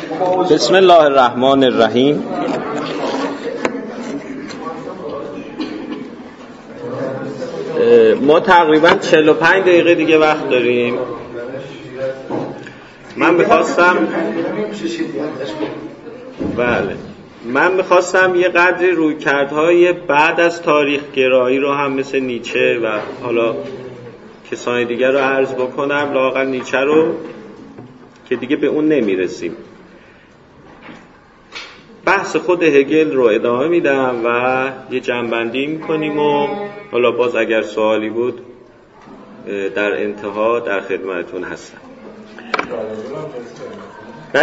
بسم الله الرحمن الرحیم. ما تقریبا 45 دقیقه دیگه وقت داریم. من میخواستم یه قدری رویکردهای بعد از تاریخ گرایی رو هم مثل نیچه و حالا کسان دیگر رو عرض بکنم، لااقل نیچه رو که دیگه به اون نمیرسیم. بحث خود هگل رو ادامه میدم و یه جنبندی میکنیم و حالا باز اگر سوالی بود در انتها در خدمتتون هستم. نه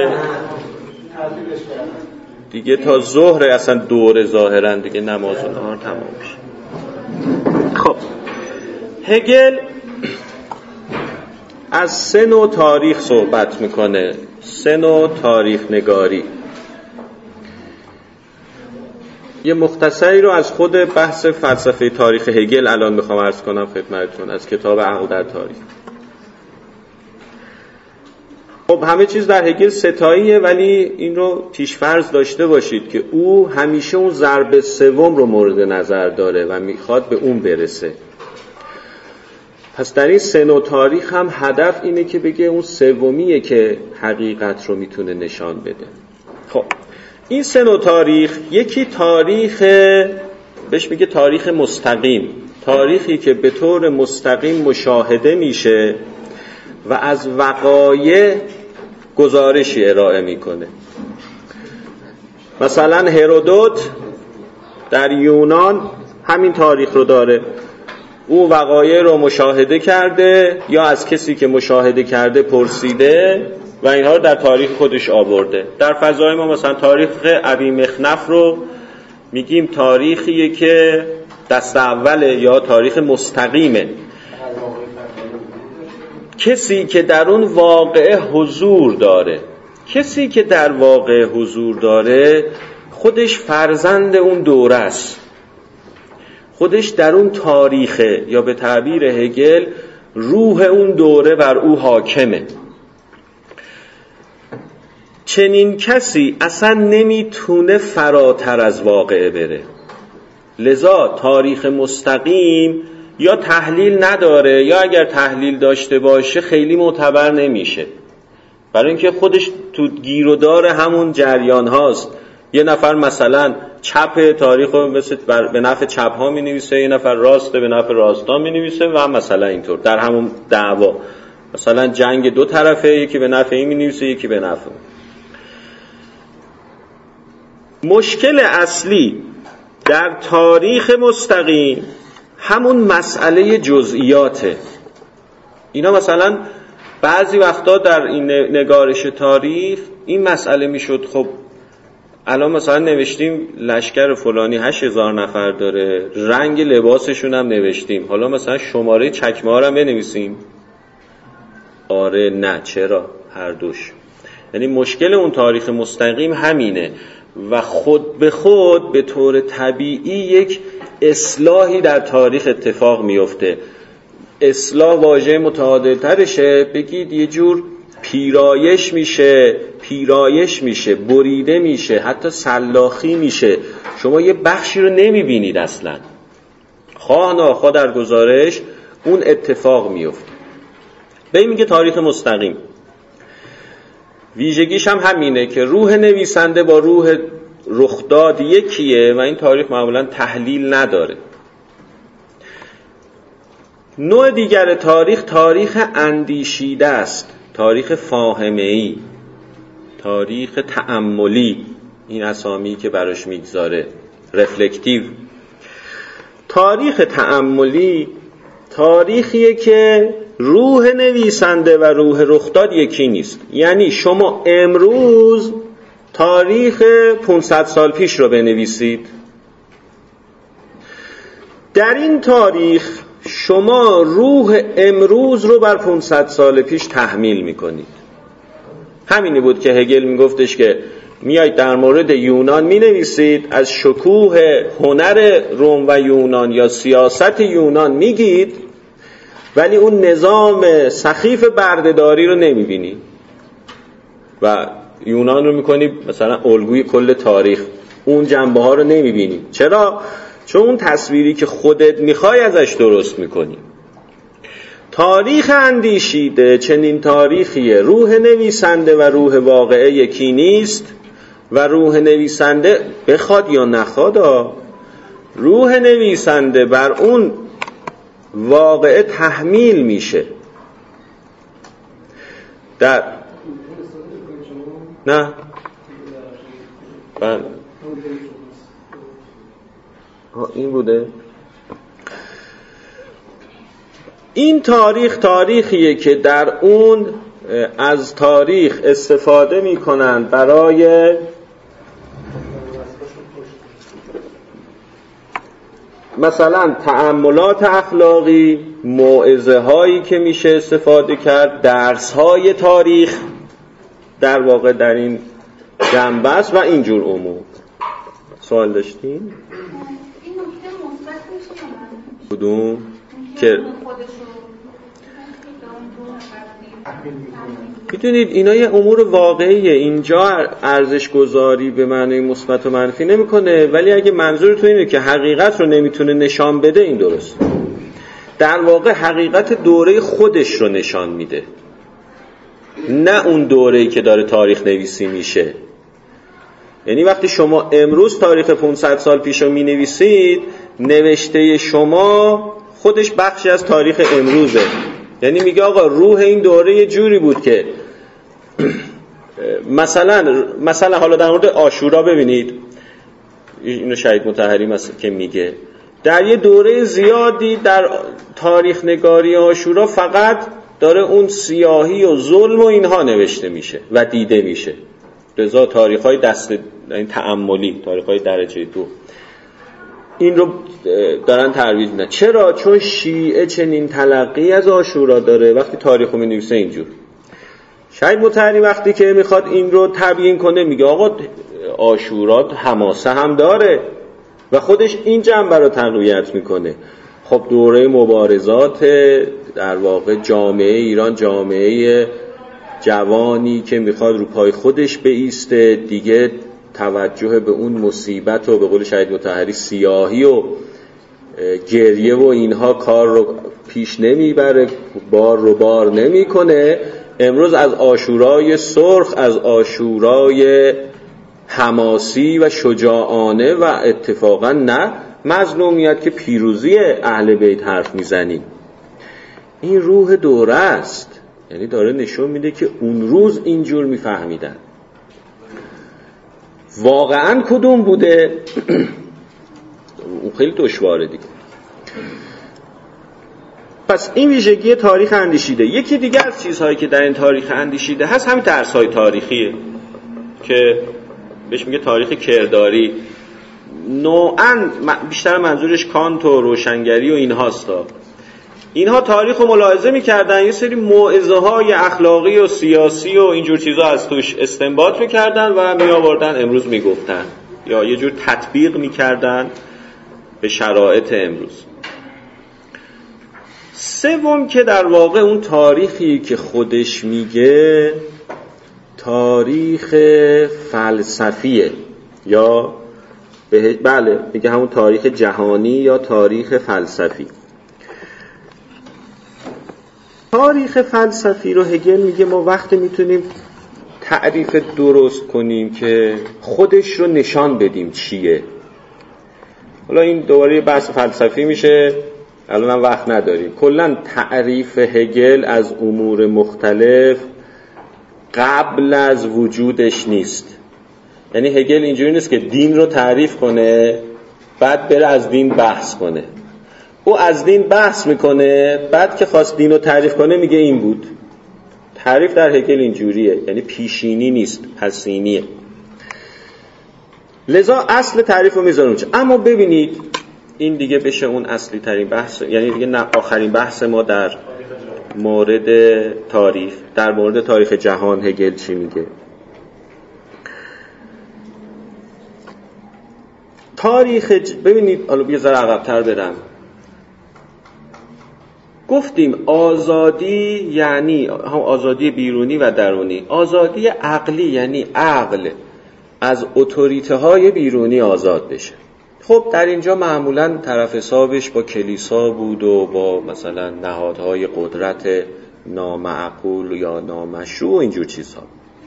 دیگه تا ظهر اصلا دوره ظاهرا دیگه نماز و نهار تمام میشه. خب هگل از 3 نوع تاریخ صحبت میکنه، 3 نوع تاریخ نگاری. یه مختصری رو از خود بحث فلسفه تاریخ هگل الان میخوام عرض کنم خدمتتون از کتاب عقل در تاریخ. خب همه چیز در هگل ستاییه، ولی این رو پیشفرض داشته باشید که او همیشه اون ضرب سوم رو مورد نظر داره و میخواد به اون برسه. پس در این 3 نوع تاریخ هم هدف اینه که بگه اون سومیه که حقیقت رو میتونه نشان بده. خب این 3 نوع تاریخ، یکی تاریخ بهش میگه تاریخ مستقیم، تاریخی که به طور مستقیم مشاهده میشه و از وقایع گزارشی ارائه میکنه. مثلا هرودوت در یونان همین تاریخ رو داره. او وقایع رو مشاهده کرده یا از کسی که مشاهده کرده پرسیده و اینها رو در تاریخ خودش آورده. در فضای ما مثلا تاریخ ابی مخنف رو میگیم تاریخیه که دست اوله یا تاریخ مستقیمه. کسی که در اون واقعه حضور داره، کسی که در واقعه حضور داره خودش فرزند اون دوره است، خودش در اون تاریخه، یا به تعبیر هگل روح اون دوره بر او حاکمه. چنین کسی اصلا نمیتونه فراتر از واقعه بره. لذا تاریخ مستقیم یا تحلیل نداره یا اگر تحلیل داشته باشه خیلی معتبر نمیشه، برای اینکه خودش تو گیر و دار همون جریان هاست. یه نفر مثلا چپ تاریخ رو مثل به نفع چپ ها می نویسه، یه نفر راست به نفع راستا می نویسه و مثلا اینطور در همون دعوا مثلا جنگ 2 طرفه، یکی به نفع این می نویسه یکی به نفع. مشکل اصلی در تاریخ مستقیم همون مسئله جزئیاته. اینا مثلا بعضی وقتا در این نگارش تاریخ این مسئله میشد، خب الان مثلا نوشتیم لشکر فلانی 8000 نفر داره، رنگ لباسشون هم نوشتیم، حالا مثلا شماره چکمه ها رو هم بنویسیم؟ آره نه، چرا؟ هر دوش. یعنی مشکل اون تاریخ مستقیم همینه و خود به خود به طور طبیعی یک اصلاحی در تاریخ اتفاق میفته. اصلاح واژه متعادل‌ترشه، بگید یه جور پیرایش میشه، بریده میشه، حتی سلاخی میشه. شما یه بخشی رو نمیبینید اصلا، خواه ناخواه در گزارش اون اتفاق میفته. به این میگه تاریخ مستقیم. ویژگیش هم همینه که روح نویسنده با روح رخداد یکیه و این تاریخ معمولا تحلیل نداره. نوع دیگر تاریخ، تاریخ اندیشیده است، تاریخ فاهمه‌ای، تاریخ تأملی، این اسامی که براش میگذاره، رفلکتیو. تاریخ تأملی تاریخیه که روح نویسنده و روح رخداد یکی نیست. یعنی شما امروز تاریخ 500 سال پیش رو بنویسید، در این تاریخ شما روح امروز رو بر 500 سال پیش تحمیل میکنید. همینی بود که هگل میگفتش که میایید در مورد یونان مینویسید، از شکوه هنر روم و یونان یا سیاست یونان میگید، ولی اون نظام سخیف بردهداری رو نمیبینی و یونان رو میکنی مثلا الگوی کل تاریخ، اون جنبه ها رو نمیبینی. چرا؟ چون اون تصویری که خودت میخوای ازش درست میکنی. تاریخ اندیشیده چنین تاریخیه، روح نویسنده و روح واقعه یکی نیست و روح نویسنده بخواد یا نخواد، روح نویسنده بر اون واقعه تحمیل میشه. در نه بله این بوده. این تاریخ تاریخیه که در اون از تاریخ استفاده میکنن برای مثلا تأملات اخلاقی، موعظه هایی که میشه استفاده کرد، درس های تاریخ در واقع در این جنبه است و اینجور امور. سوال داشتین؟ این نکته مثبت میشه کدوم؟ که میدونید اینا یه امور واقعیه، اینجا ارزش گذاری به معنی مثبت و منفی نمیکنه، ولی اگه منظورتون اینه که حقیقت رو نمیتونه نشان بده، این درست. در واقع حقیقت دوره خودش رو نشان میده، نه اون دوره‌ای که داره تاریخ نویسی میشه. یعنی وقتی شما امروز تاریخ 500 سال پیش رو مینویسید، نوشته شما خودش بخشی از تاریخ امروزه. یعنی میگه آقا روح این دوره یه جوری بود که مثلا حالا در مورد عاشورا ببینید، اینو شهید مطهری مثلا که میگه در یه دوره زیادی در تاریخ نگاری عاشورا فقط داره اون سیاهی و ظلم و اینها نوشته میشه و دیده میشه. رضا تاریخ‌های دست این تأملی، تاریخ‌های درجه 2 این رو دارن ترویج میدن. چرا؟ چون شیعه چنین تلقی از عاشورا داره وقتی تاریخو می‌نویسه اینجور. شهید مطهری وقتی که میخواد این رو تبیین کنه میگه آقا عاشورا حماسه هم داره و خودش این جنبه رو تقویت میکنه. خب دوره مبارزات در واقع جامعه ایران، جامعه جوانی که میخواد رو پای خودش بایسته، دیگه توجه به اون مصیبت و به قول شهید مطهری سیاهی و گریه و اینها کار رو پیش نمیبره، بار رو بار نمیکنه. امروز از عاشورای سرخ، از عاشورای حماسی و شجاعانه و اتفاقا نه مظلومیت که پیروزی اهل بیت حرف میزنیم. این روح دوره است، یعنی داره نشون میده که اون روز اینجور میفهمیدن. واقعا کدوم بوده؟ اون خیلی دشواره دیگه. پس این ویژگی تاریخ اندیشیده. یکی دیگه از چیزهایی که در این تاریخ اندیشیده هست همین درس‌های تاریخیه که بهش میگه تاریخ کرداری. نوعاً بیشتر منظورش کانت و روشنگری و اینهاست. اینها تاریخ رو ملاحظه می‌کردن، یه سری موعظه‌های اخلاقی و سیاسی و اینجور چیزا از توش استنباط می‌کردن و می‌آوردن امروز می‌گفتن، یا یه جور تطبیق می‌کردن به شرایط امروز. سوم که در واقع اون تاریخی که خودش میگه تاریخ فلسفیه، یا بله میگه همون تاریخ جهانی یا تاریخ فلسفی. تاریخ فلسفی رو هگل میگه ما وقتی میتونیم تعریف درست کنیم که خودش رو نشان بدیم چیه. حالا این دوباره بحث فلسفی میشه، الان هم وقت نداریم. کلا تعریف هگل از امور مختلف قبل از وجودش نیست. یعنی هگل اینجوری نیست که دین رو تعریف کنه بعد بره از دین بحث کنه. او از دین بحث میکنه، بعد که خواست دین رو تعریف کنه میگه این بود. تعریف در هگل اینجوریه، یعنی پیشینی نیست، پسینیه. لذا اصل تعریف رو میذارم. اما ببینید این دیگه بشه اون اصلی ترین بحث، یعنی دیگه آخرین بحث ما در مورد تاریخ، در مورد تاریخ جهان هگل چی میگه. ببینید حالا یه ذره عقب‌تر برم. گفتیم آزادی یعنی هم آزادی بیرونی و درونی. آزادی عقلی یعنی عقل از اتوریته های بیرونی آزاد بشه. خب در اینجا معمولاً طرف حسابش با کلیسا بود و با مثلا نهادهای قدرت نامعقول یا نامشروع و اینجور چیزها.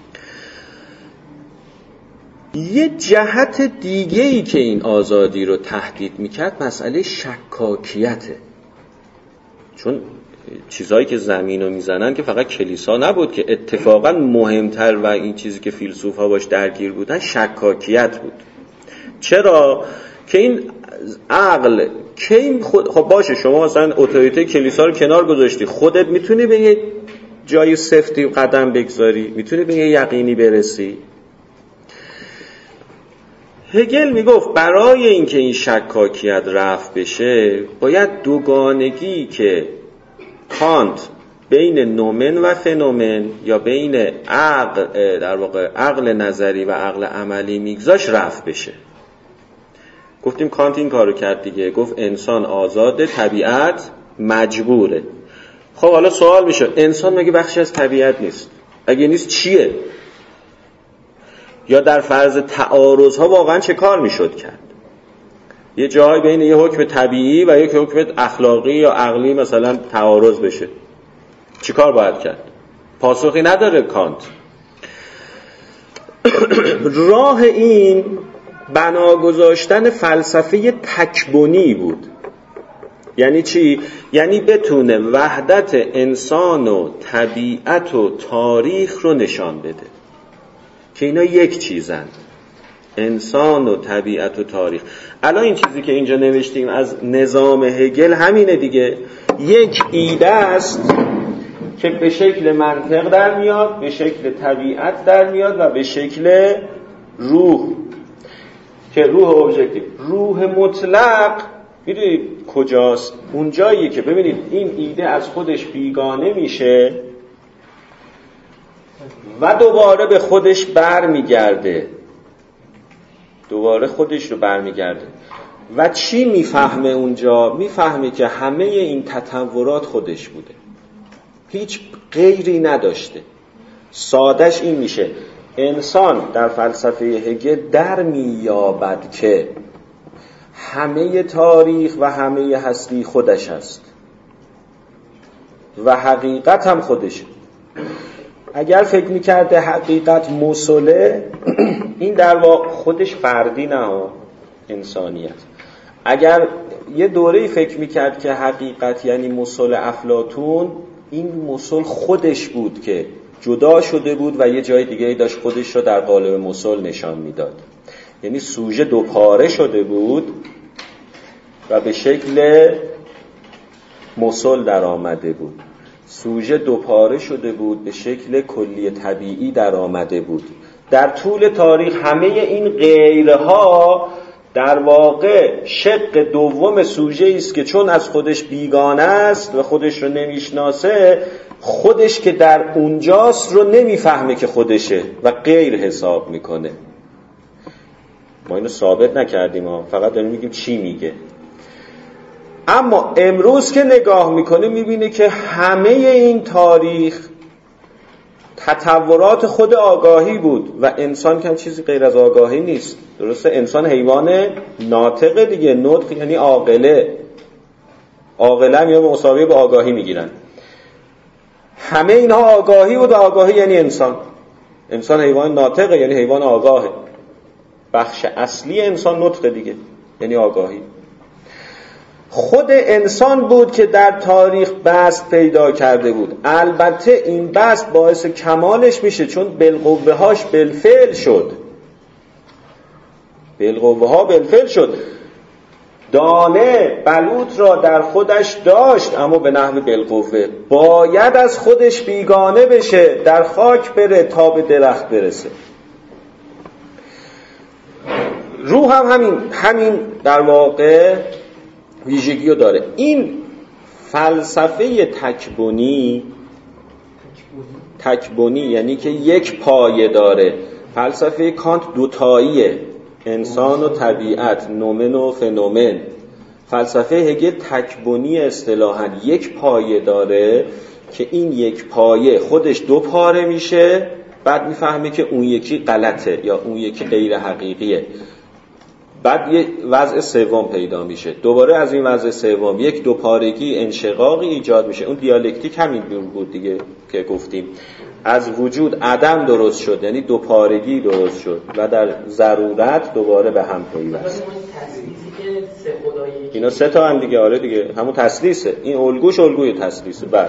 یه جهت دیگه‌ای که این آزادی رو تهدید میکرد مسئله شکاکیته. چون چیزهایی که زمین رو میزنن که فقط کلیسا نبود که اتفاقا مهمتر و این چیزی که فیلسوف‌ها باش درگیر بودن شکاکیت بود. چرا؟ که این عقل که این خب باشه شما مثلا اتوریته کلیسا رو کنار گذاشتی، خودت میتونی به یه جای سفتی قدم بگذاری، میتونی به یه یقینی برسی. هگل میگفت برای اینکه این شکاکیت رفع بشه باید دوگانگی که کانت بین نومن و فنومن یا بین عقل در واقع عقل نظری و عقل عملی میگذاشت رفع بشه. گفتیم کانت این کارو کرد دیگه، گفت انسان آزاده، طبیعت مجبوره. خب حالا سوال میشه انسان مگه بخشی از طبیعت نیست؟ اگه نیست چیه؟ یا در فرض تعارض‌ها واقعا چه کار میشد کرد؟ یه جایی بین یه حکم طبیعی و یک حکم اخلاقی یا عقلی مثلا تعارض بشه، چی کار باید کرد؟ پاسخی نداره کانت. راه این بنا گذاشتن فلسفه تکبنی بود. یعنی چی؟ یعنی بتونه وحدت انسان و طبیعت و تاریخ رو نشان بده که اینا یک چیزند، انسان و طبیعت و تاریخ. الان این چیزی که اینجا نوشتیم از نظام هگل همینه دیگه، یک ایده است که به شکل منطق در میاد، به شکل طبیعت در میاد و به شکل روح، که روح ابژکتیو. روح مطلق میدونید کجاست؟ اون جاییه که ببینید این ایده از خودش بیگانه میشه و دوباره به خودش برمیگرده، دوباره خودش رو برمیگرده و چی میفهمه اونجا؟ میفهمه که همه این تطورات خودش بوده، هیچ غیری نداشته. سادش این میشه انسان در فلسفه هگل در میابد که همه تاریخ و همه هستی خودش هست و حقیقت هم خودشه. اگر فکر میکرده حقیقت موصله، این در واقع خودش فردی نه انسانیت. اگر یه دوره‌ای فکر میکرد که حقیقت یعنی موصل افلاطون، این موصل خودش بود که جدا شده بود و یه جای دیگه داشت خودش رو در قالب موصل نشان میداد. یعنی سوژه دو پاره شده بود و به شکل موصل در آمده بود. سوژه دو پاره شده بود، به شکل کلی طبیعی در آمده بود. در طول تاریخ همه این غیرها در واقع شق دوم سوژه است که چون از خودش بیگانه است و خودش رو نمیشناسه، خودش که در اونجاست رو نمیفهمه که خودشه و غیر حساب میکنه. ما اینو ثابت نکردیم، فقط داریم میگیم چی میگه. اما امروز که نگاه میکنه میبینه که همه این تاریخ تطورات خود آگاهی بود و انسان که هم چیزی غیر از آگاهی نیست. درسته؟ انسان حیوان ناطقه دیگه، نطق یعنی عاقله، عاقله هم یا مساوی به آگاهی میگیرن. همه اینها آگاهی بود و آگاهی یعنی انسان. انسان حیوان ناطقه یعنی حیوان آگاهه. بخش اصلی انسان نطقه دیگه یعنی آگاهی. خود انسان بود که در تاریخ بسط پیدا کرده بود. البته این بسط باعث کمالش میشه چون بالقوه هاش بالفعل شد. بالقوه ها بالفعل شد. دانه بلوط را در خودش داشت اما به نحو بالقوه. باید از خودش بیگانه بشه، در خاک بره تا به درخت برسه. روح هم همین در واقع ویژگیو داره. این فلسفه تکبنی یعنی که یک پایه داره. فلسفه کانت دوتاییه، انسان و طبیعت، نومن و فنومن. فلسفه هگل تکبنی اصطلاحاً یک پایه داره که این یک پایه خودش دو پاره میشه، بعد میفهمه که اون یکی غلطه یا اون یکی غیر حقیقیه، بعد یه وضع سوم پیدا میشه، دوباره از این وضع سوم یک دو پارگی انشقاقی ایجاد میشه. اون دیالکتیک همین جور بود دیگه که گفتیم، از وجود عدم درست شد، یعنی دو پارگی درست شد و در ضرورت دوباره به هم پیوست. اینا سه تا هم دیگه، آره دیگه همون تثلیثه، این الگوش الگوی تثلیثه. بله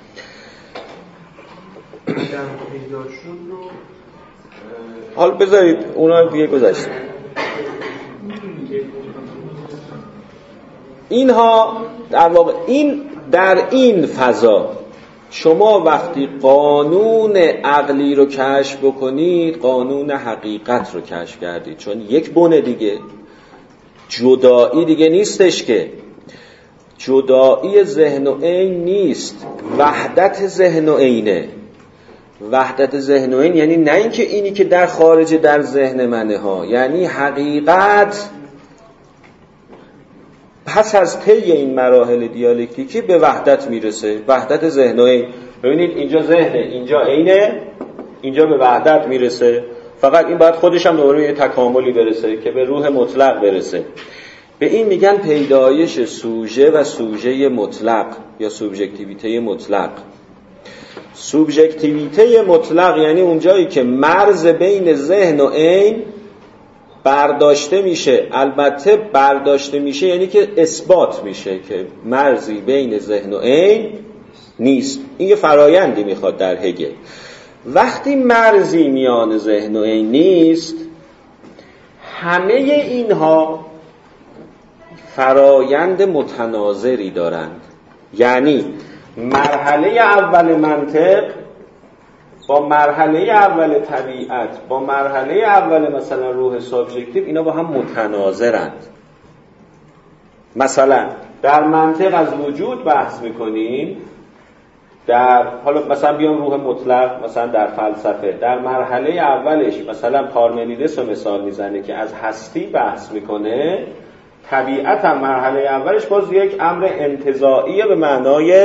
حال بذارید اونا دیگه گذشته. اینها در واقع این در این فضا شما وقتی قانون عقلی رو کشف بکنید قانون حقیقت رو کشف کردید، چون یک بنه دیگه، جدایی دیگه نیستش که، جدایی ذهن و عین نیست، وحدت ذهن و عینه. وحدت ذهن و عین یعنی نه اینکه اینی که در خارج در ذهن منه ها، یعنی حقیقت پس از طی این مراحل دیالکتیکی به وحدت میرسه، وحدت ذهن و عین. ببینید اینجا ذهنه، اینجا عینه، اینجا به وحدت میرسه، فقط این باید خودش هم دوباره یه تکاملی برسه که به روح مطلق برسه. به این میگن پیدایش سوژه و سوژه مطلق یا سوبژکتیویته مطلق. سوبژکتیویته مطلق یعنی اون جایی که مرز بین ذهن و عین برداشته میشه. البته برداشته میشه یعنی که اثبات میشه که مرزی بین ذهن و عین نیست. این یه فرایندی میخواد در هگل. وقتی مرزی میان ذهن و عین نیست، همه اینها فرایند متناظری دارند. یعنی مرحله اول منطق با مرحله اول طبیعت با مرحله اول مثلا روح سابژکتیو، اینا با هم متناظرند. مثلا در منطق از وجود بحث میکنیم، در حالا مثلا بیام روح مطلق، مثلا در فلسفه در مرحله اولش مثلا پارمنیدس رو مثال میزنه که از هستی بحث میکنه، طبیعت هم مرحله اولش باز یک امر انتزاعیه به معنای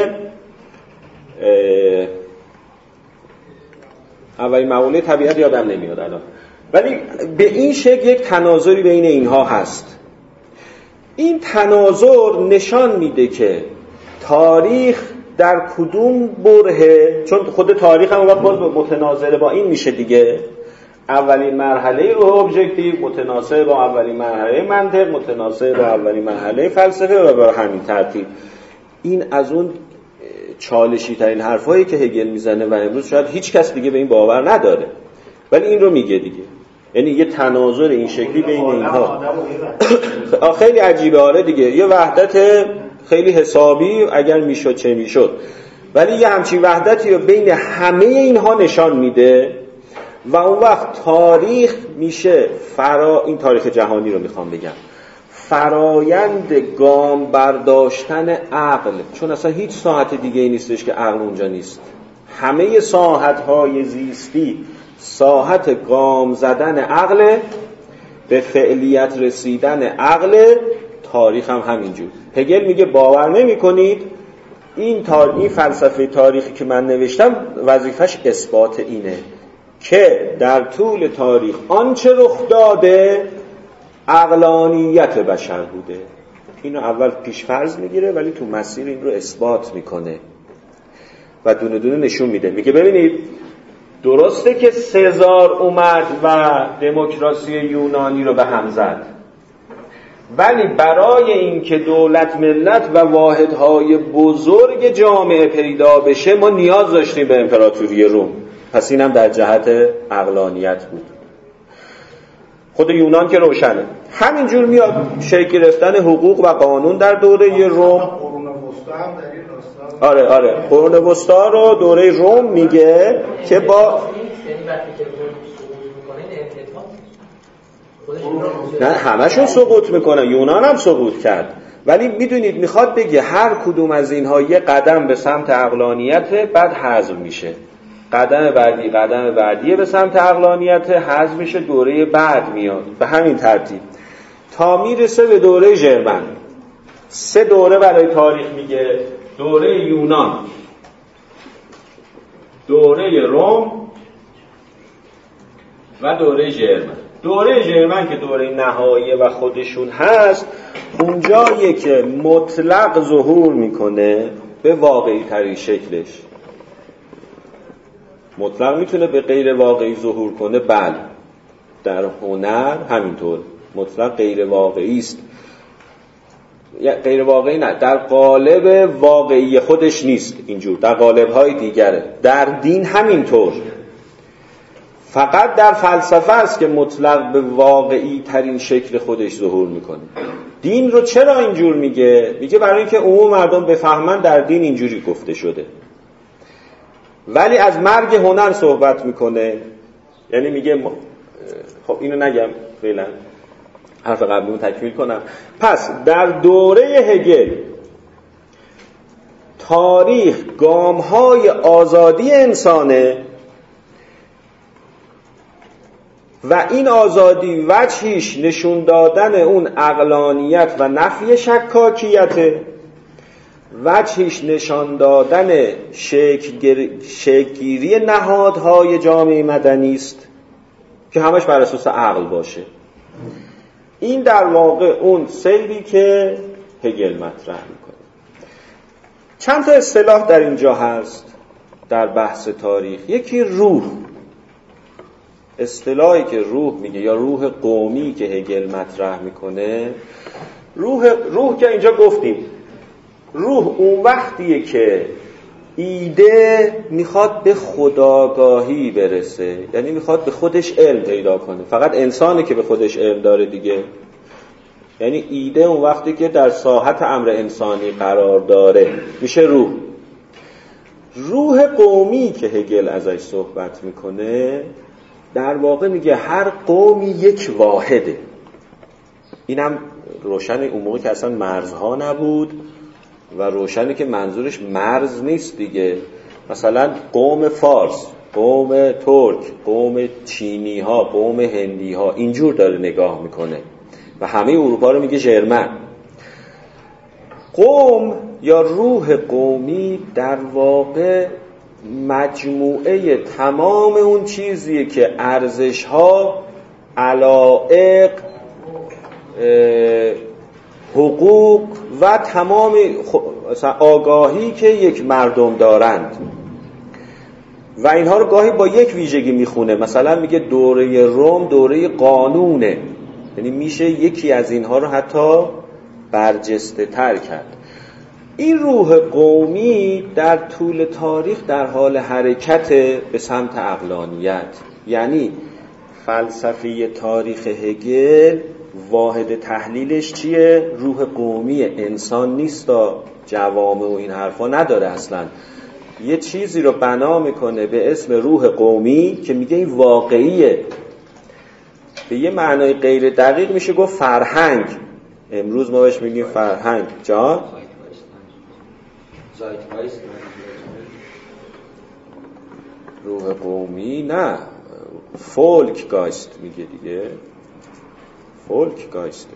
اولین مقوله طبیعت یادم نمیاد الان، ولی به این شکل یک تناظری بین اینها هست. این تناظر نشان میده که تاریخ در کدوم برهه، چون خود تاریخ هم وقت باز متناظر با این میشه دیگه، اولین مرحله روح ابژکتیو متناسب با اولین مرحله منطق، متناسب با اولین مرحله فلسفه و به همین ترتیب. این از اون چالشی ترین حرفایی که هگل میزنه و امروز شاید هیچ کس دیگه به این باور نداره، ولی این رو میگه دیگه، یعنی یه تناظر این شکلی بین اینها خیلی عجیبه. آره دیگه یه وحدت خیلی حسابی اگر میشد چه میشد، ولی یه همچین وحدتی رو بین همه اینها نشان میده و اون وقت تاریخ میشه این تاریخ جهانی رو میخوام بگم، فرایند گام برداشتن عقل، چون اصلا هیچ ساحت دیگه ای نیستش که عقل اونجا نیست. همه ساحت‌های زیستی ساحت گام زدن عقل، به فعلیت رسیدن عقل. تاریخ هم همینجور. هگل میگه باور نمی کنید این فلسفه تاریخی که من نوشتم وظیفش اثبات اینه که در طول تاریخ آنچه رخ داده عقلانیت بشر بوده. اینو اول پیش فرض میگیره ولی تو مسیر این رو اثبات میکنه و دونه دونه نشون میده. میگه ببینید درسته که سزار اومد و دموکراسی یونانی رو به هم زد، ولی برای اینکه دولت ملت و واحدهای بزرگ جامعه پیدا بشه ما نیاز داشتیم به امپراتوری روم. پس اینم در جهت عقلانیت بود. خود یونان که روشنه. همینجور میاد شکل گرفتن حقوق و قانون در دوره روم. آره قرون وسطا رو دوره روم میگه که با نه همشون سقوط میکنن، یونان هم سقوط کرد، ولی میدونید میخواد بگه هر کدوم از اینها یه قدم به سمت عقلانیت بعد حذف میشه، قدم بعدی به سمت عقلانیت حذف میشه، دوره بعد میاد به همین ترتیب تا میرسه به دوره ژرمن. 3 دوره برای تاریخ میگه: دوره یونان، دوره روم و دوره ژرمن. دوره ژرمن که دوره نهاییه و خودشون هست، اونجاییه که مطلق ظهور میکنه به واقعی ترین شکلش. مطلق میتونه به غیر واقعی ظهور کنه، بله. در هنر همینطور مطلق غیر واقعی است. غیر واقعی نه، در قالب واقعی خودش نیست اینجور، در قالب‌های دیگره. در دین همینطور، فقط در فلسفه است که مطلق به واقعی ترین شکل خودش ظهور میکنه. دین رو چرا اینجور میگه؟ میگه برای اینکه عموم مردم بفهمن در دین اینجوری گفته شده. ولی از مرگ هنر صحبت میکنه، یعنی میگه خب اینو نگم فعلا، حرف قبلیمو تکمیل کنم. پس در دوره هگل تاریخ گام‌های آزادی انسانه و این آزادی وجهیش نشون دادن اون عقلانیت و نفی شکاکیته، وجهیش نشان دادن شکل‌گیری نهادهای جامعه مدنی است که همش بر اساس عقل باشه. این در واقع اون سیری که هگل مطرح میکنه. چند تا اصطلاح در اینجا هست در بحث تاریخ. یکی روح، اصطلاحی که روح میگه یا روح قومی که هگل مطرح میکنه. روح که اینجا گفتیم، روح اون وقتیه که ایده میخواد به خودآگاهی برسه، یعنی میخواد به خودش علم پیدا کنه. فقط انسانه که به خودش علم داره دیگه. یعنی ایده اون وقتی که در ساحت امر انسانی قرار داره میشه روح. روح قومی که هگل ازش صحبت میکنه در واقع میگه هر قومی یک واحده. اینم روشن اون موقع که اصلا مرزها نبود و روشنه که منظورش مرز نیست دیگه. مثلا قوم فارس، قوم ترک، قوم چینی ها، قوم هندی ها، اینجور داره نگاه میکنه و همه اروپا رو میگه ژرمن. قوم یا روح قومی در واقع مجموعه تمام اون چیزیه که ارزش ها، علایق، حقوق و تمام آگاهی که یک مردم دارند و اینها رو گاهی با یک ویژگی میخونه. مثلا میگه دوره روم دوره قانونه، یعنی میشه یکی از اینها رو حتی برجسته تر کرد. این روح قومی در طول تاریخ در حال حرکت به سمت عقلانیت. یعنی فلسفه تاریخ هگل واحد تحلیلش چیه؟ روح قومی. انسان نیست، جوامع و این حرفا نداره اصلا. یه چیزی رو بنا میکنه به اسم روح قومی که میگه این واقعیه. به یه معنای غیر دقیق میشه گفت فرهنگ. امروز ما بهش میگیم فرهنگ. جان؟ روح قومی نه، فولک گایست میگه دیگه. فولک گایسته.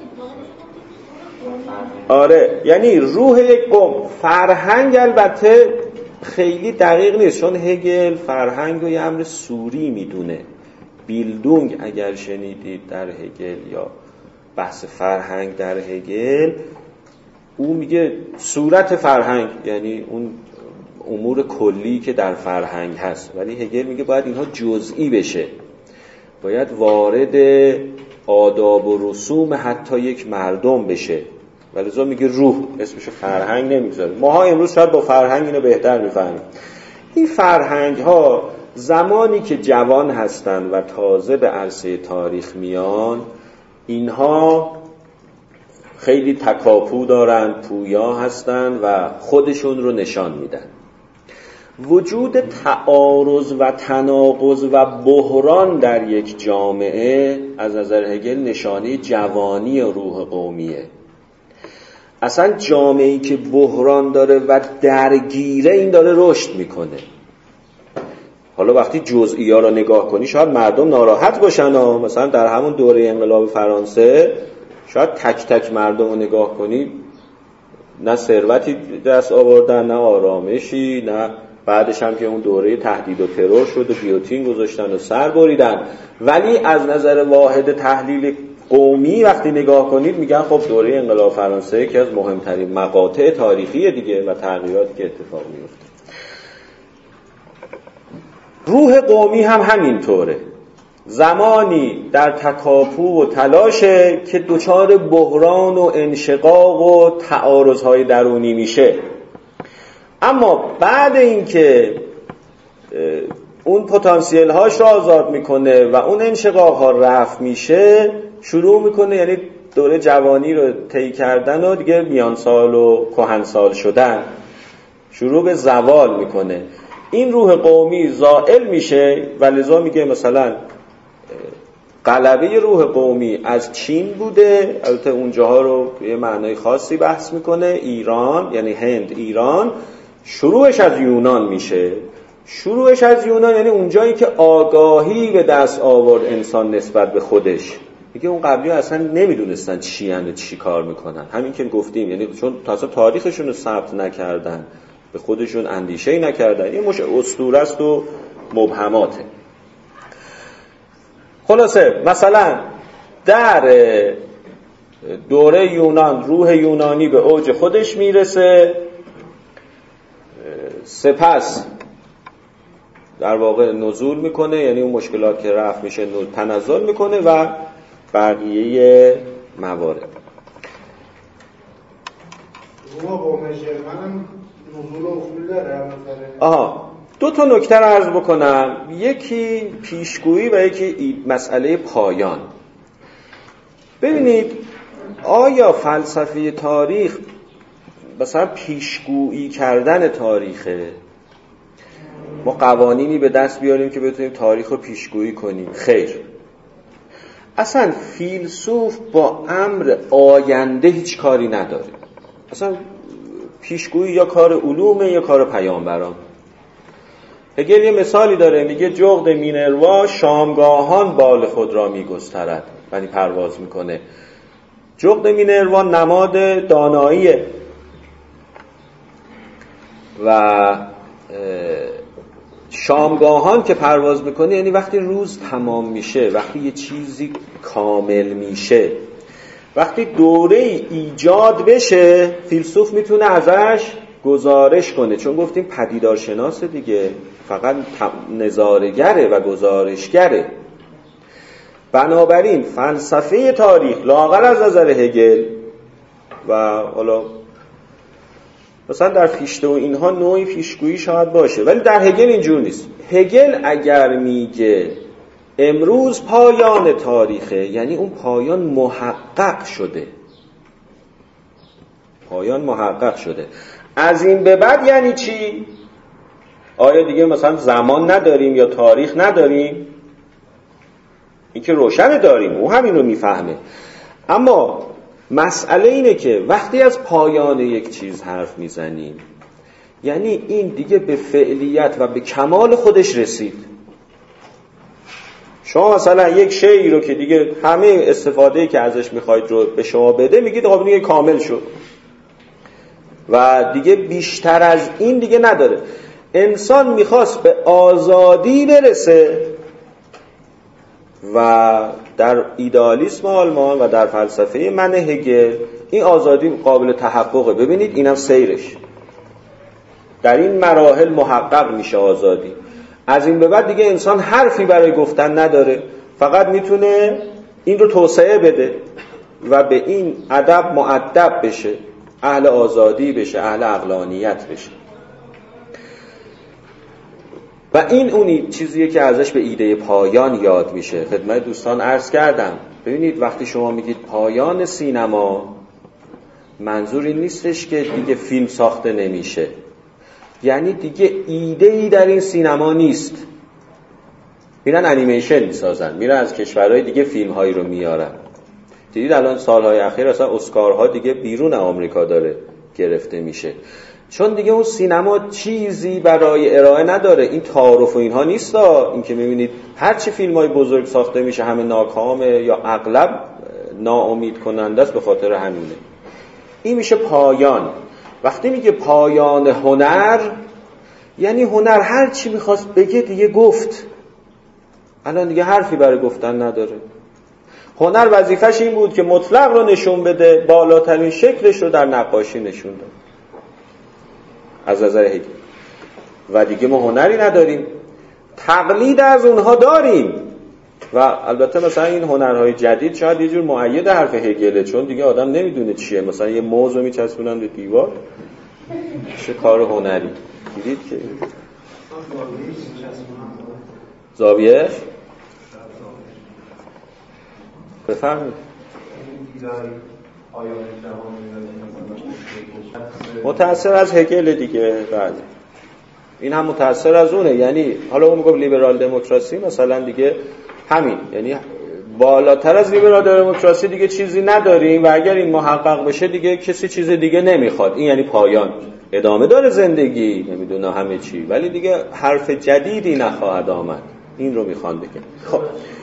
آره، یعنی روح یک قوم. فرهنگ البته خیلی دقیق نیست، چون هگل فرهنگ رو یه امر سوری میدونه. بیلدونگ اگر شنیدید در هگل یا بحث فرهنگ در هگل، او میگه صورت فرهنگ، یعنی اون امور کلی که در فرهنگ هست. ولی هگل میگه باید اینها جزئی بشه، باید وارد آداب و رسوم حتی یک مردم بشه. ولذا میگه روح، اسمشو فرهنگ نمیذاره. ماها امروز شاید با فرهنگ اینو بهتر میفهمیم. این فرهنگ ها زمانی که جوان هستن و تازه به عرصه تاریخ میان، اینها خیلی تکاپو دارن، پویا هستن و خودشون رو نشان میدن. وجود تعارض و تناقض و بحران در یک جامعه از نظر هگل نشانه جوانی روح قومیه. اصلا جامعه‌ای که بحران داره و درگیره، این داره رشد میکنه. حالا وقتی جزئی‌ها رو نگاه کنی شاید مردم ناراحت باشن، مثلا در همون دوره انقلاب فرانسه شاید تک تک مردم رو نگاه کنی نه ثروتی دست آوردن، نه آرامشی، نه بعدش هم که اون دوره تهدید و ترور شد و گیوتین گذاشتن و سر بریدن. ولی از نظر واحد تحلیل قومی وقتی نگاه کنید میگن خب دوره انقلاب فرانسه یکی از مهمترین مقاطع تاریخی دیگه و تغییراتی که اتفاق میفته. روح قومی هم همینطوره، زمانی در تکاپو و تلاشه که دچار بحران و انشقاق و تعارضهای درونی میشه، اما بعد اینکه اون پتانسیل هاش رو آزاد میکنه و اون انشقاق ها رفع میشه، شروع میکنه یعنی دوره جوانی رو طی کردن و دیگه میان سال و کهنسال شدن، شروع به زوال میکنه. این روح قومی زائل میشه و لذا میگه مثلا غلبه روح قومی از چین بوده، البته اونجاها رو یه معنای خاصی بحث میکنه، ایران یعنی هند، ایران شروعش از یونان میشه. شروعش از یونان یعنی اونجایی که آگاهی به دست آورد انسان نسبت به خودش. میگه اون قبلی ها اصلا نمیدونستن چی هن و چی کار میکنن، همین که گفتیم، یعنی چون اصلا تاریخشون رو ثبت نکردن، به خودشون اندیشه‌ای نکردن، این مش اسطوره است و مبهماته. خلاصه مثلا در دوره یونان روح یونانی به اوج خودش میرسه، سپس در واقع نزول میکنه، یعنی اون مشکلات که رفع میشه تنزل میکنه و بقیه موارد. دو تا نکته رو عرض بکنم، یکی پیشگویی و یکی مسئله پایان. ببینید آیا فلسفه تاریخ مثلا پیشگویی کردن تاریخه؟ ما قوانینی به دست بیاریم که بتونیم تاریخ رو پیشگویی کنیم؟ خیر. اصلا فیلسوف با امر آینده هیچ کاری نداره. اصلا پیشگویی یا کار علومه یا کار پیامبران. هگل یه مثالی داره، میگه جغد مینروا شامگاهان بال خود را میگسترد، یعنی پرواز میکنه. جغد مینروا نماد داناییه و شامگاهان که پرواز میکنه یعنی وقتی روز تمام میشه، وقتی یه چیزی کامل میشه، وقتی دوره ایجاد بشه، فیلسوف میتونه ازش گزارش کنه، چون گفتیم پدیدارشناس دیگه، فقط نظاره‌گره و گزارشگره. بنابراین فلسفه تاریخ لااقل از نظر هگل و حالا مثلا در فیشته و اینها نوعی پیشگویی شاید باشه، ولی در هگل اینجور نیست. هگل اگر میگه امروز پایان تاریخه، یعنی اون پایان محقق شده، پایان محقق شده. از این به بعد یعنی چی؟ آیا دیگه مثلا زمان نداریم یا تاریخ نداریم؟ این که روشن داریم، او همین رو میفهمه. اما مسئله اینه که وقتی از پایان یک چیز حرف میزنیم، یعنی این دیگه به فعلیت و به کمال خودش رسید. شما مثلا یک شیئی رو که دیگه همه استفاده‌ای که ازش میخواید رو به شما بده، میگید خب دیگه کامل شد و دیگه بیشتر از این دیگه نداره. انسان میخواست به آزادی برسه و در ایدئالیسم آلمان و در فلسفه من هگل این آزادی قابل تحققه. ببینید اینم سیرش، در این مراحل محقق میشه آزادی. از این به بعد دیگه انسان حرفی برای گفتن نداره، فقط میتونه این رو توسعه بده و به این ادب مؤدب بشه، اهل آزادی بشه، اهل عقلانیت بشه. و این اونی چیزیه که ازش به ایده پایان یاد میشه. خدمت دوستان عرض کردم، ببینید وقتی شما میگید پایان سینما، منظور این نیستش که دیگه فیلم ساخته نمیشه، یعنی دیگه ایده‌ای در این سینما نیست. میرن انیمیشن میسازن، میرن از کشورهای دیگه فیلم‌هایی رو میارن. دیدید الان سالهای اخیر اصلا اسکارها دیگه بیرون آمریکا داره گرفته میشه، چون دیگه اون سینما چیزی برای ارائه نداره. این تعارف و اینها نیست، این که میبینید هر چی فیلم‌های بزرگ ساخته میشه همه ناکامه یا اغلب ناامید کننده است، به خاطر همینه. این میشه پایان. وقتی میگه پایان هنر، یعنی هنر هر چی میخواست بگه دیگه گفت، الان دیگه حرفی برای گفتن نداره. هنر وظیفش این بود که مطلق رو نشون بده، بالاترین شکلش رو در نقاشی نشون داد از نظر هگل. و دیگه ما هنری نداریم، تقلید از اونها داریم. و البته مثلا این هنرهای جدید شاید یه جور مؤید حرف هگله، چون دیگه آدم نمیدونه چیه، مثلا یه موز رو میچسبونن به دیوار، چه کار هنری. دیدید که زاویه بفرمید. متأثر از هگل دیگه. بله این هم متأثر از اونه. یعنی حالا اون میگه لیبرال دموکراسی مثلا دیگه همین، یعنی بالاتر از لیبرال دموکراسی دیگه چیزی نداریم و اگر این محقق بشه دیگه کسی چیز دیگه نمیخواد. این یعنی پایان. ادامه داره زندگی، نمیدونه همه چی، ولی دیگه حرف جدیدی نخواهد آمد. این رو میخوان بگن. خب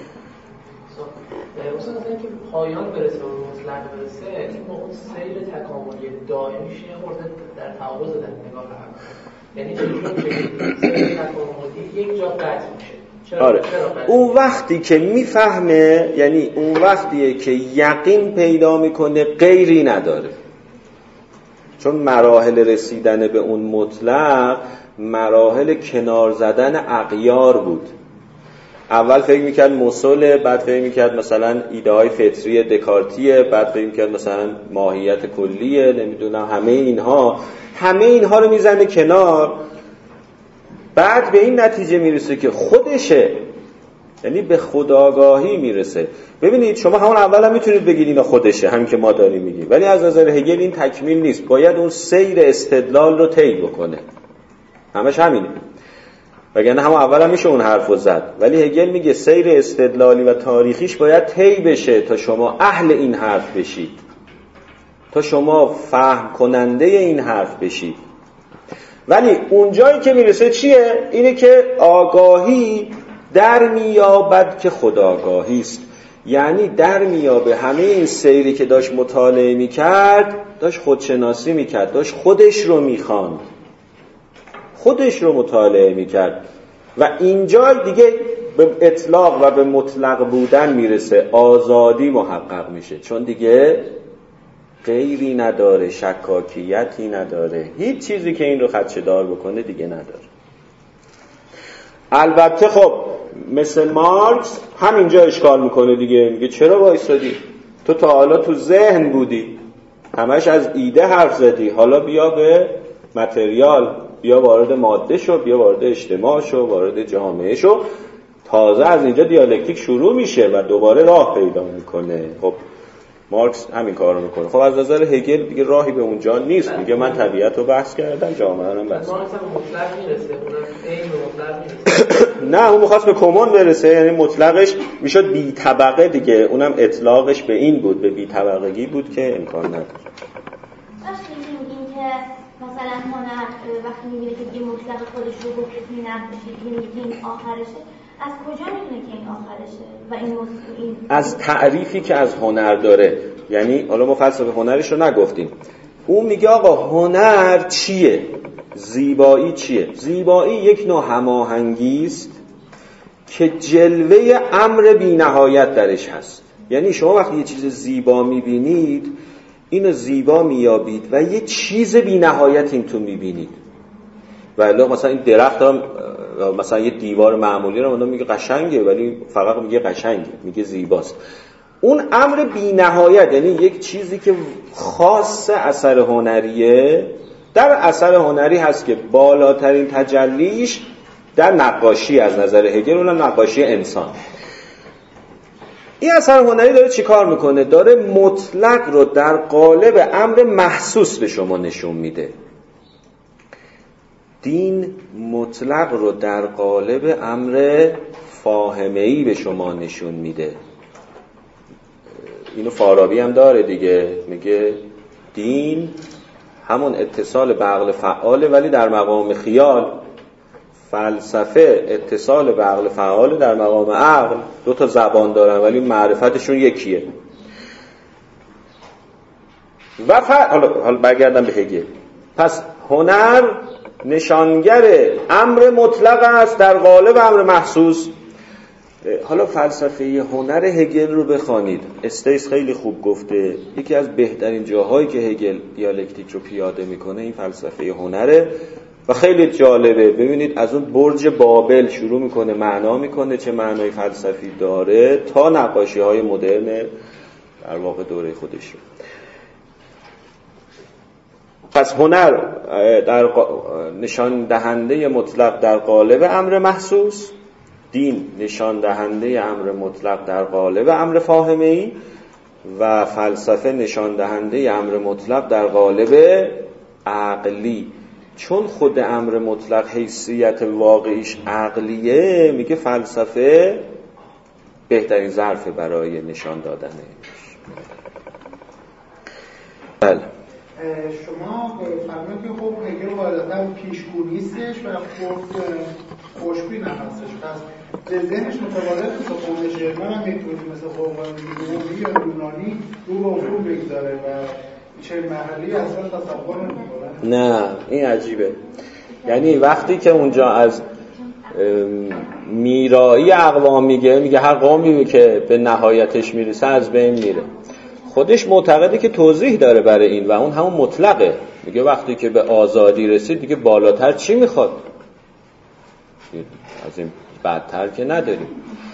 مثلا که پایان برسه و مطلق برسه، این با اون سیر تکاملی دائمیش یه خورده در تعارض در نگاه هم. یعنی چون سیر تکاملی یک جا قطع میشه. آره. اون وقتی که میفهمه، یعنی اون وقتیه که یقین پیدا میکنه غیری نداره. چون مراحل رسیدن به اون مطلق مراحل کنار زدن اغیار بود. اول فکر میکرد مسئله، بعد فکر میکرد مثلا ایده های فطری دکارتیه، بعد فکر میکرد مثلا ماهیت کلیه، نمیدونم همه اینها رو میزنه کنار، بعد به این نتیجه میرسه که خودشه، یعنی به خودآگاهی میرسه. ببینید شما همون اول هم میتونید بگید اینا خودشه، همین که ما داریم میگیم، ولی از نظر هگل این تکمیل نیست. باید اون سیر استدلال رو طی بکنه. همش همینه. وگرنه همون اول هم میشه اون حرفو زد، ولی هگل میگه سیر استدلالی و تاریخیش باید طی بشه تا شما اهل این حرف بشید، تا شما فهم کننده این حرف بشید. ولی اون جایی که میرسه چیه؟ اینه که آگاهی در میابد که خودآگاهی است. یعنی در میابه همه این سیری که داشت مطالعه میکرد، داشت خودشناسی میکرد، داشت خودش رو میخواند، خودش رو مطالعه میکرد و اینجا دیگه به اطلاق و به مطلق بودن میرسه، آزادی محقق میشه، چون دیگه غیری نداره، شکاکیتی نداره، هیچ چیزی که این رو خدشه‌دار بکنه دیگه نداره. البته خب مثل مارکس همینجا اشکال میکنه دیگه، میگه چرا وایسادی؟ تو تا حالا تو ذهن بودی، همش از ایده حرف زدی، حالا بیا به متریال، بیا وارد ماده شو، بیا وارد اجتماع شو، وارد جامعه شو. تازه از اینجا دیالکتیک شروع میشه و دوباره راه پیدا میکنه. خب مارکس همین کارو میکنه. خب از نظر هگل دیگه راهی به اونجا نیست، میگه من طبیعت رو بحث کردم، جامعه رو بحث کردم. مارکس هم مطلق میرسه، اونم این مطلق میرسه. نه اون میخواست به کمون برسه، یعنی مطلقش میشد بی طبقه دیگه، اونم اطلاقش به این بود، به بی طبقگی بود که امکان نداره. این که مثلا هنر وقتی میبینه که دیگه مطلق خودش رو گفت این نقشه، این آخرشه، از کجا میدونه که این آخرشه و این از تعریفی که از هنر داره. یعنی حالا ما فلسفه هنرش رو نگفتیم. اون میگه آقا هنر چیه؟ زیبایی چیه؟ زیبایی یک نوع هماهنگی است که جلوه امر بی‌نهایت درش هست. یعنی شما وقتی یه چیز زیبا میبینید، اینو زیبا میابید و یه چیز بی‌نهایت این تو میبینید. ولی مثلا این درخت هم، مثلا یه دیوار معمولی رو من میگه قشنگه، ولی فقط میگه قشنگه، میگه زیباست. اون امر بی‌نهایت، یعنی یک چیزی که خاص اثر هنریه، در اثر هنری هست که بالاترین تجلیش در نقاشی از نظر هگل، اونم نقاشی انسان. این اثر هنری داره چی کار میکنه؟ داره مطلق رو در قالب امر محسوس به شما نشون میده. دین مطلق رو در قالب امر فاهمه‌ای به شما نشون میده. اینو فارابی هم داره دیگه، میگه دین همون اتصال به عقل فعاله ولی در مقام خیال، فلسفه اتصال به عقل فعاله در مقام عقل. دو تا زبان دارن ولی معرفتشون یکیه. و حالا برگردم به هگل. پس هنر نشانگر امر مطلق است در قالب امر محسوس. حالا فلسفه هنر هگل رو بخوانید، استیس خیلی خوب گفته یکی از بهترین جاهایی که هگل دیالکتیک رو پیاده میکنه این فلسفه هنره و خیلی جالبه. ببینید از اون برج بابل شروع میکنه معنا میکنه چه معنای فلسفی داره تا نقاشی های مدرن در واقع دوره خودش رو. پس هنر در نشان دهنده مطلق در قالب امر محسوس، دین نشان دهنده امر مطلق در قالب امر فاهمه‌ای و فلسفه نشان دهنده امر مطلق در قالب عقلی. چون خود امر مطلق حیثیت واقعیش عقلیه، میگه فلسفه بهترین ظرف برای نشان دادنش. بله شما فرمودید که خب هگل غالبا پیشگوییستش و خوشبین هم هستش، پس به ذهنش متبادر مثل قوم ژرمن هم میتونید مثل قوم رومی یا یونانی رو به افق بگذاره و چه محلی اصلا تصور نمی‌کنه. نه این عجیبه. یعنی وقتی که اونجا از میرایی اقوام میگه هر قومی که به نهایتش میرسه از بین میره، خودش معتقده که توضیح داره برای این و اون همون مطلقه. میگه وقتی که به آزادی رسید دیگه بالاتر چی میخواد؟ از این بدتر که نداریم.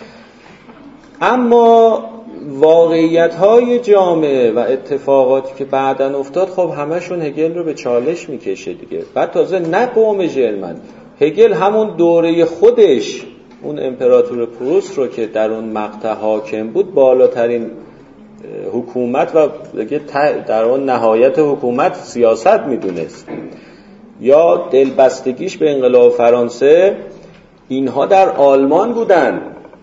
اما واقعیت‌های جامعه و اتفاقاتی که بعداً افتاد خب همشون هگل رو به چالش میکشه دیگه. بعد تازه نه قوم ژرمن، هگل همون دوره خودش اون امپراتور پروس رو که در اون مقطع حاکم بود بالاترین حکومت و در اون نهایت حکومت سیاست میدونست. یا دلبستگیش به انقلاب فرانسه، اینها در آلمان بودن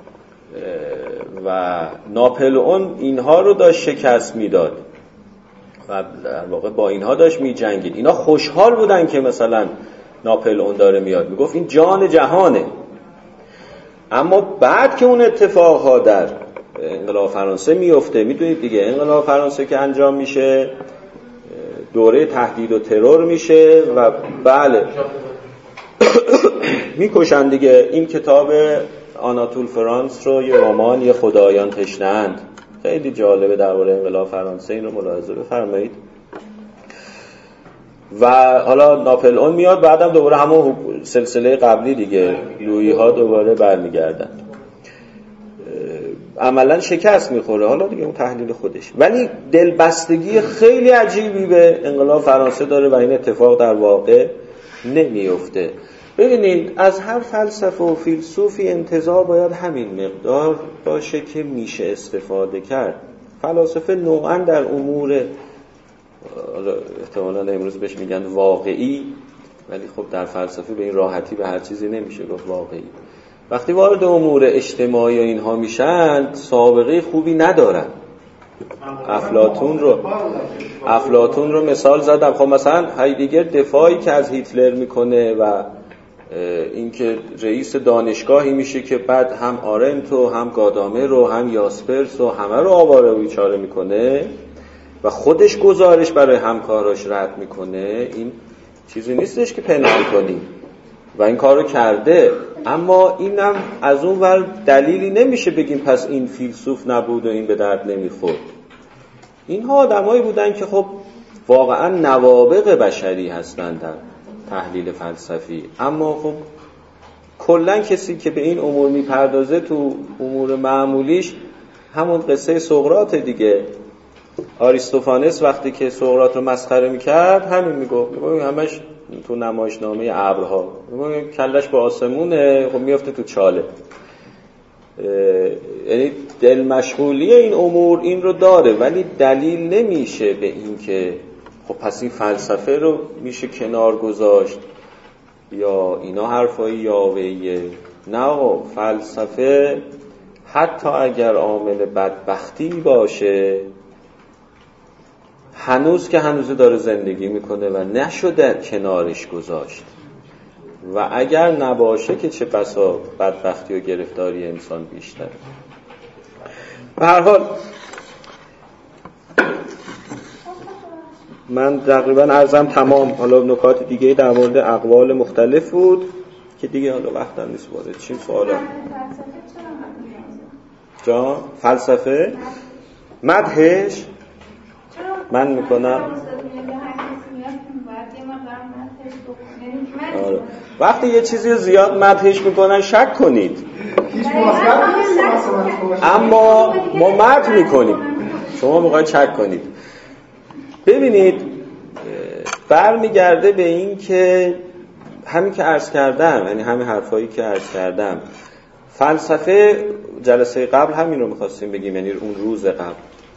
و ناپلئون اینها رو داشت شکست میداد و در واقع با اینها داشت میجنگید. اینا خوشحال بودن که مثلا ناپلئون داره میاد، میگفت این جان جهانه. اما بعد که اون اتفاقها در انقلاب فرانسه میفته، میدونید دیگه انقلاب فرانسه که انجام میشه دوره تهدید و ترور میشه و بله میکشن دیگه. این کتاب آناتول فرانس رو یه رمان یه خدایان تشنه‌اند خیلی جالبه درباره انقلاب فرانسه، این رو ملاحظه بفرمایید. و حالا ناپلئون میاد، بعدم دوباره همون سلسله قبلی دیگه لویی ها دوباره برمیگردن، عملا شکست میخوره. حالا دیگه اون تحلیل خودش، ولی دلبستگی خیلی عجیبی به انقلاب فرانسه داره و این اتفاق در واقع نمیفته. ببینید از هر فلسفه و فیلسوفی انتزاع باید همین مقدار باشه که میشه استفاده کرد. فلاسفه نوعا در امور احتمالاً امروز بهش میگن واقعی، ولی خب در فلسفه به این راحتی به هر چیزی نمیشه گفت واقعی. وقتی وارد امور اجتماعی و اینها میشن سابقه خوبی ندارن. افلاطون رو مثال زدم. خب مثلا هایدگر دفاعی که از هیتلر میکنه و اینکه رئیس دانشگاهی میشه که بعد هم آرنت و هم گادامر رو هم یاسپرس و همه رو آواره و بیچاره میکنه و خودش گزارش برای همکاراش رد میکنه، این چیزی نیستش که پنهان کنیم و این کارو کرده. اما اینم از اون ور دلیلی نمیشه بگیم پس این فیلسوف نبود و این به درد نمیخورد. اینها آدمایی بودن که خب واقعا نوابغ بشری هستن در تحلیل فلسفی، اما خب کلا کسی که به این امور میپردازه تو امور معمولیش همون قصه سقراط دیگه. آریستوفانس وقتی که سقراط رو مسخره میکرد همین میگفت همش تو نمایشنامه ابرها کلش به آسمونه، خب میفته تو چاله. یعنی دل مشغولی این امور این رو داره، ولی دلیل نمیشه به این که خب پس این فلسفه رو میشه کنار گذاشت یا اینا حرفای یاوهیه. نه، فلسفه حتی اگر عامل بدبختی باشه هنوز که هنوز داره زندگی میکنه و نشده کنارش گذاشت، و اگر نباشه که چه بسا بدبختی و گرفتاری انسان بیشتر. به هر حال من تقریبا عرضم تمام. حالا نکات دیگه در مورد اقوال مختلف بود که دیگه حالا وقتم نیست وارد چیم. سوالا جا فلسفه مدحش من میکنم. آره. وقتی یه چیزی رو زیاد مدحش میکنن شک کنید، اما ما مدح میکنیم، شما میخواید شک کنید. ببینید برمیگرده به این که همین که عرض کردم، یعنی همین حرفایی که عرض کردم، فلسفه جلسه قبل همین رو میخواستیم بگیم، یعنی اون روز قبل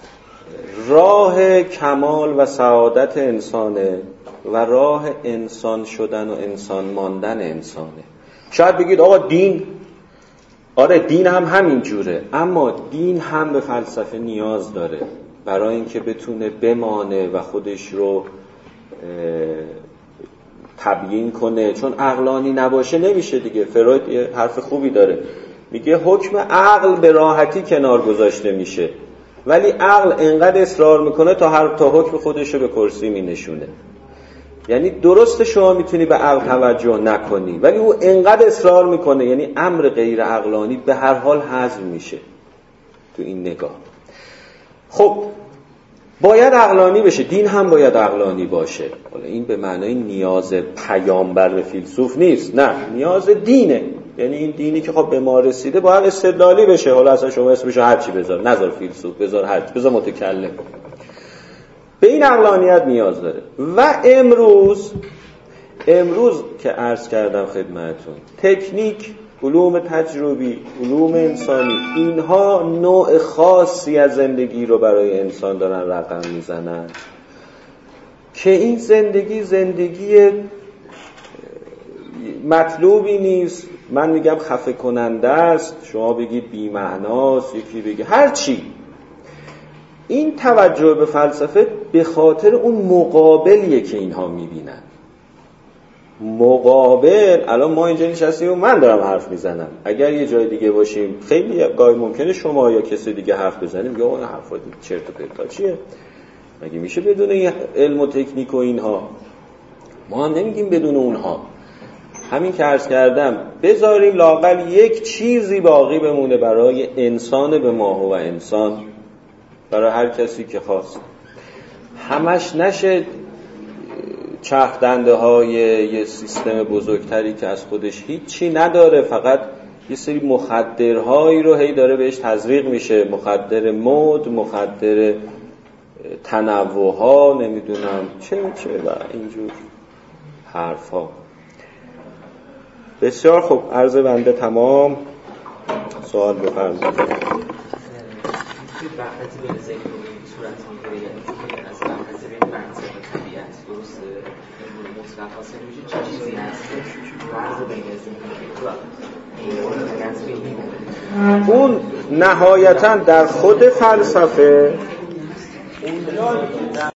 راه کمال و سعادت انسانه و راه انسان شدن و انسان ماندن انسانه. شاید بگید آقا دین، آره دین هم همین جوره، اما دین هم به فلسفه نیاز داره برای اینکه بتونه بمانه و خودش رو تبیین کنه، چون عقلانی نباشه نمیشه دیگه. فروید یه حرف خوبی داره، میگه حکم عقل به راحتی کنار گذاشته میشه، ولی عقل انقدر اصرار میکنه تا حکم خودش رو به کرسی مینشونه. یعنی درست شما میتونی به عقل توجه نکنی، ولی او انقدر اصرار میکنه، یعنی امر غیر عقلانی به هر حال هضم میشه تو این نگاه. خب باید عقلانی بشه، دین هم باید عقلانی باشه. حالا این به معنای نیاز پیامبر به فیلسوف نیست، نه، نیاز دینه. یعنی این دینی که خب به ما رسیده باید استدلالی بشه. حالا اصلا شما اسمشو هر چی بذار، نذار فیلسوف، بذار هر چی، بذار متکلم، به این عقلانیت نیاز داره. و امروز که عرض کردم خدمتتون، تکنیک، علوم تجربی، علوم انسانی، اینها نوع خاصی از زندگی رو برای انسان دارن رقم میزنن که این زندگی مطلوبی نیست. من میگم خفه کننده است، شما بگید بی‌معناست، یکی بگه هر چی. این توجه به فلسفه به خاطر اون مقابلیه که اینها میبینن. مقابل، الان ما اینجا نشستیم و من دارم حرف میزنم، اگر یه جای دیگه باشیم خیلی گاهی ممکنه شما یا کسی دیگه حرف بزنیم یا اون حرفا چرت و پرتا چیه، مگه میشه بدون علم و تکنیک و اینها؟ ما هم نمیگیم بدون اونها. همین که عرض کردم، بذاریم لااقل یک چیزی باقی بمونه برای انسان به ماهو و انسان، برای هر کسی که خواست. همش نشه چرخ دنده های یه سیستم بزرگتری که از خودش هیچی نداره، فقط یه سری مخدرهایی رو هی داره بهش تزریق میشه، مخدر مد، مخدر تنوع ها، نمیدونم چه و اینجور حرفا. بسیار خوب، عرض بنده تمام. سوال بفرمایید. وقتی به ذکر صورت میگیره، یعنی از وقتی به منطق طبیعت درسته مطلق حاصل میشه، چه چیزی هست فرض بین ذهن اون نهایتاً در خود فلسفه